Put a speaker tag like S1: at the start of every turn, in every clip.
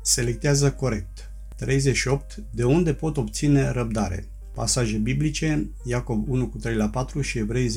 S1: Selectează corect. 38. De unde pot obține răbdare? Pasaje biblice, Iacov 1:3-4 și Evrei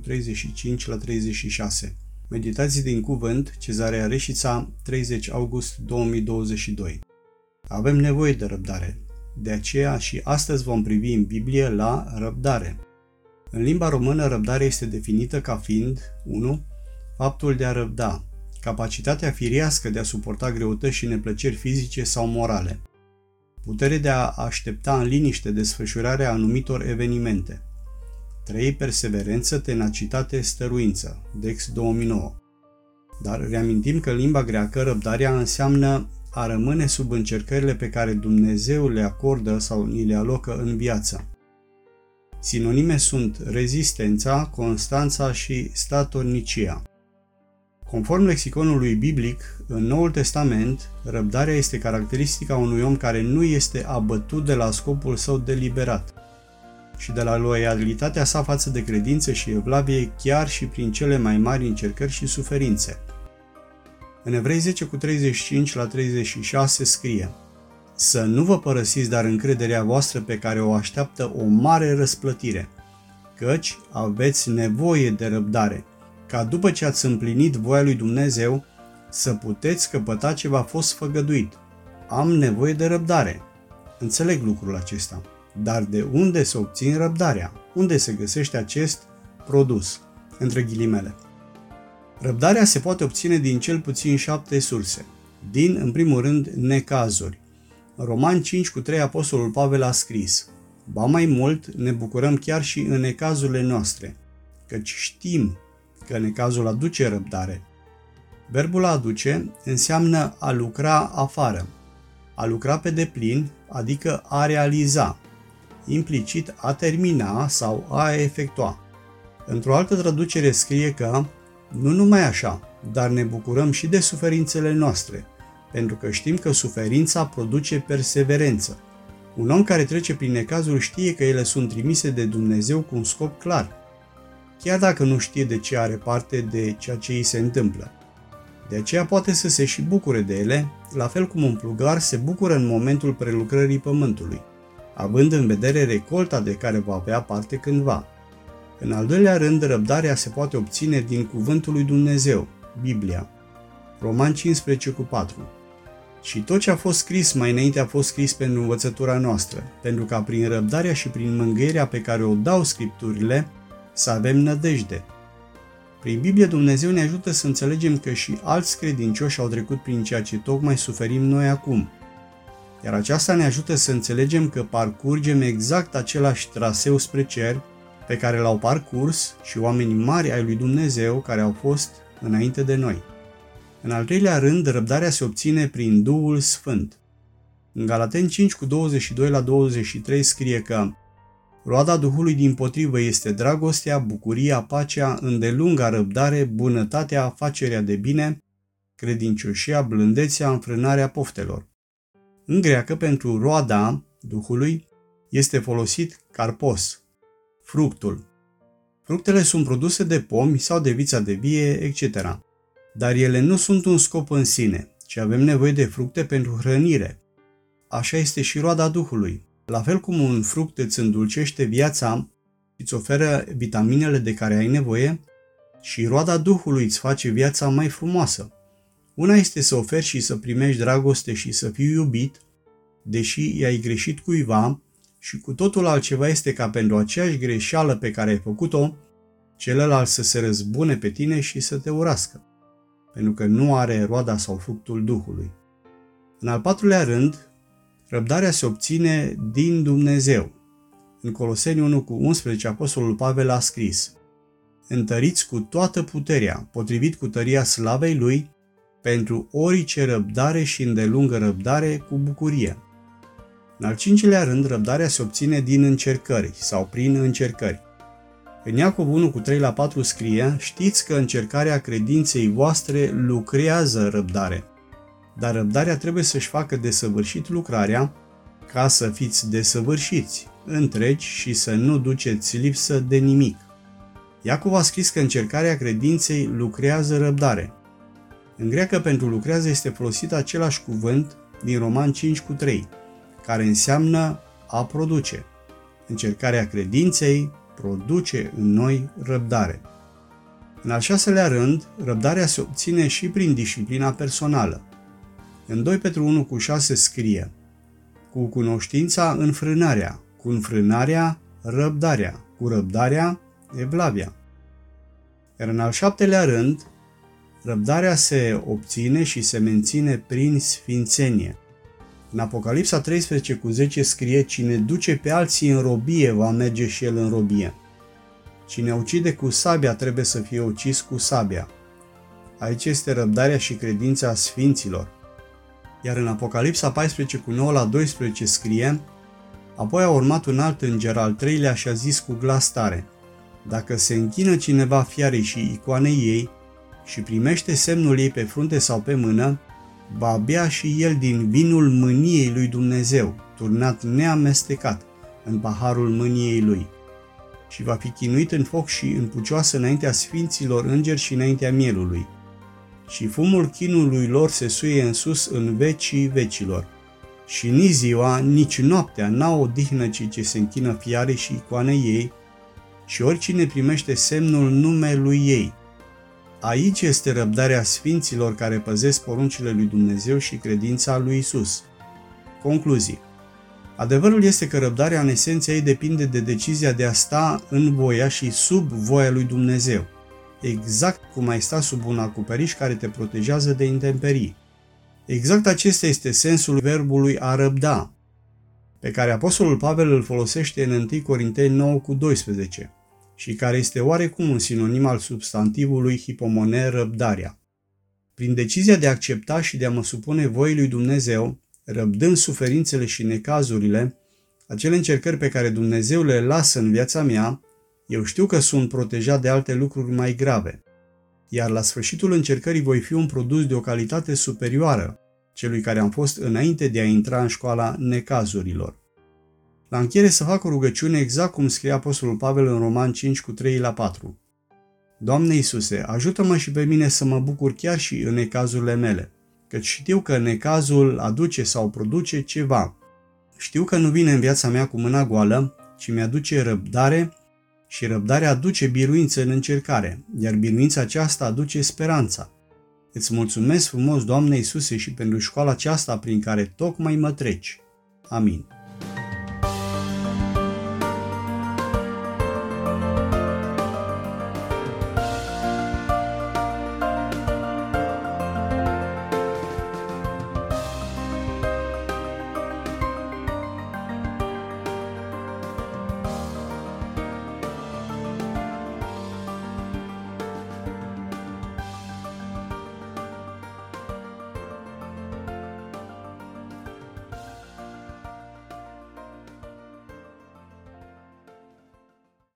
S1: 10:35-36. Meditații din cuvânt, Cezarea Reșița, 30 august 2022. Avem nevoie de răbdare. De aceea și astăzi vom privi în Biblie la răbdare. În limba română, răbdare este definită ca fiind 1. Faptul de a răbda, capacitatea firească de a suporta greutăți și neplăceri fizice sau morale. Putere de a aștepta în liniște desfășurarea anumitor evenimente. 3. Perseverență, tenacitate, stăruință. Dex 2009. Dar reamintim că în limba greacă răbdarea înseamnă a rămâne sub încercările pe care Dumnezeu le acordă sau ni le alocă în viață. Sinonime sunt rezistența, constanța și statornicia. Conform lexiconului biblic, în Noul Testament, răbdarea este caracteristica unui om care nu este abătut de la scopul său deliberat și de la loialitatea sa față de credință și evlavie chiar și prin cele mai mari încercări și suferințe. În Evrei 10:35-36 scrie: Să nu vă părăsiți dar încrederea voastră pe care o așteaptă o mare răsplătire, căci aveți nevoie de răbdare, ca după ce ați împlinit voia lui Dumnezeu, să puteți căpăta ce v-a fost făgăduit. Am nevoie de răbdare. Înțeleg lucrul acesta. Dar de unde să obțin răbdarea? Unde se găsește acest produs? Între ghilimele. Răbdarea se poate obține din cel puțin 7 surse. Din, în primul rând, necazuri. În Romani 5:3 Apostolul Pavel a scris: Ba mai mult, ne bucurăm chiar și în necazurile noastre, căci știm că necazul aduce răbdare. Verbul a aduce înseamnă a lucra afară, a lucra pe deplin, adică a realiza, implicit a termina sau a efectua. Într-o altă traducere scrie că nu numai așa, dar ne bucurăm și de suferințele noastre, pentru că știm că suferința produce perseverență. Un om care trece prin necazuri știe că ele sunt trimise de Dumnezeu cu un scop clar, chiar dacă nu știe de ce are parte de ceea ce îi se întâmplă. De aceea poate să se și bucure de ele, la fel cum un plugar se bucură în momentul prelucrării pământului, având în vedere recolta de care va avea parte cândva. În al doilea rând, răbdarea se poate obține din cuvântul lui Dumnezeu, Biblia. Romani 15:4. Și tot ce a fost scris mai înainte a fost scris pentru învățătura noastră, pentru ca prin răbdarea și prin mângâierea pe care o dau Scripturile, să avem nădejde. Prin Biblie Dumnezeu ne ajută să înțelegem că și alți credincioși au trecut prin ceea ce tocmai suferim noi acum. Iar aceasta ne ajută să înțelegem că parcurgem exact același traseu spre cer pe care l-au parcurs și oamenii mari ai lui Dumnezeu care au fost înainte de noi. În al treilea rând, răbdarea se obține prin Duhul Sfânt. În Galateni 5:22-23 scrie că roada Duhului dimpotrivă este dragostea, bucuria, pacea, îndelunga răbdare, bunătatea, facerea de bine, credincioșia, blândețea, înfrânarea poftelor. În greacă, pentru roada Duhului este folosit karpos, fructul. Fructele sunt produse de pomi sau de vița de vie, etc. Dar ele nu sunt un scop în sine, ci avem nevoie de fructe pentru hrănire. Așa este și roada Duhului. La fel cum un fruct îți îndulcește viața și îți oferă vitaminele de care ai nevoie, și roada Duhului îți face viața mai frumoasă. Una este să oferi și să primești dragoste și să fii iubit, deși i-ai greșit cuiva, și cu totul altceva este ca pentru aceeași greșeală pe care ai făcut-o, celălalt să se răzbune pe tine și să te urască, pentru că nu are roada sau fructul Duhului. În al patrulea rând, răbdarea se obține din Dumnezeu. În Coloseni 1:11 Apostolul Pavel a scris: Întăriți cu toată puterea, potrivit cu tăria slavei Lui, pentru orice răbdare și îndelungă răbdare cu bucurie. În al cincilea rând, răbdarea se obține din încercări sau prin încercări. În Iacov 1:3-4 scrie: Știți că încercarea credinței voastre lucrează răbdare. Dar răbdarea trebuie să-și facă desăvârșit lucrarea, ca să fiți desăvârșiți, întregi și să nu duceți lipsă de nimic. Iacov a scris că încercarea credinței lucrează răbdare. În greacă pentru lucrează este folosit același cuvânt din Roman 5:3, care înseamnă a produce. Încercarea credinței produce în noi răbdare. În al 6-lea rând, răbdarea se obține și prin disciplina personală. În 2 Petru 1:6 scrie: cu cunoștința înfrânarea, cu înfrânarea răbdarea, cu răbdarea evlavia. Iar în al 7-lea rând, răbdarea se obține și se menține prin sfințenie. În Apocalipsa 13:10 scrie: cine duce pe alții în robie va merge și el în robie. Cine ucide cu sabia trebuie să fie ucis cu sabia. Aici este răbdarea și credința sfinților. Iar în Apocalipsa 14:9-12 scrie: apoi a urmat un alt înger, al treilea, și a zis cu glas tare: dacă se închină cineva fiarei și icoanei ei și primește semnul ei pe frunte sau pe mână, va bea și el din vinul mâniei lui Dumnezeu, turnat neamestecat în paharul mâniei lui, și va fi chinuit în foc și în pucioasă înaintea sfinților îngeri și înaintea mielului. Și fumul chinului lor se suie în sus în vecii vecilor. Și nici ziua, nici noaptea n-au odihnă cei ce se închină fiarei și icoanei ei, și oricine primește semnul numelui ei. Aici este răbdarea sfinților care păzesc poruncile lui Dumnezeu și credința lui Isus. Concluzii. Adevărul este că răbdarea în esența ei depinde de decizia de a sta în voia și sub voia lui Dumnezeu, exact cum ai sta sub un acoperiș care te protejează de intemperii. Exact acesta este sensul verbului a răbda, pe care apostolul Pavel îl folosește în 1 Corinteni 9:12 și care este oarecum un sinonim al substantivului hipomone, răbdarea. Prin decizia de a accepta și de a mă supune voii lui Dumnezeu, răbdând suferințele și necazurile, acele încercări pe care Dumnezeu le lasă în viața mea, eu știu că sunt protejat de alte lucruri mai grave, iar la sfârșitul încercării voi fi un produs de o calitate superioară celui care am fost înainte de a intra în școala necazurilor. La încheiere să fac o rugăciune exact cum scrie apostolul Pavel în Roman 5:3-4. Doamne Iisuse, ajută-mă și pe mine să mă bucur chiar și în necazurile mele, căci știu că necazul aduce sau produce ceva. Știu că nu vine în viața mea cu mâna goală, ci mi-aduce răbdare și răbdarea aduce biruință în încercare, iar biruința aceasta aduce speranța. Îți mulțumesc frumos, Doamne Iisuse, și pentru școala aceasta prin care tocmai mă treci. Amin.